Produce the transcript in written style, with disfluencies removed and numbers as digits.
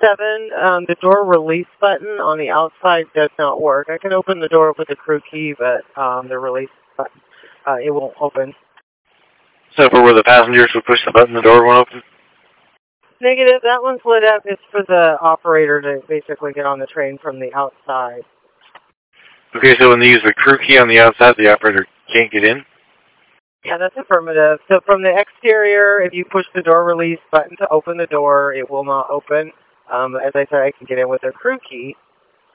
the door release button on the outside does not work. I can open the door with the crew key, but the release button, it won't open. So for where the passengers would push the button, the door won't open? Negative. That one's lit up. It's for the operator to basically get on the train from the outside. Okay, so when they use the crew key on the outside, the operator can't get in? Yeah, that's affirmative. So from the exterior, if you push the door release button to open the door, it will not open. As I said, I can get in with a crew key.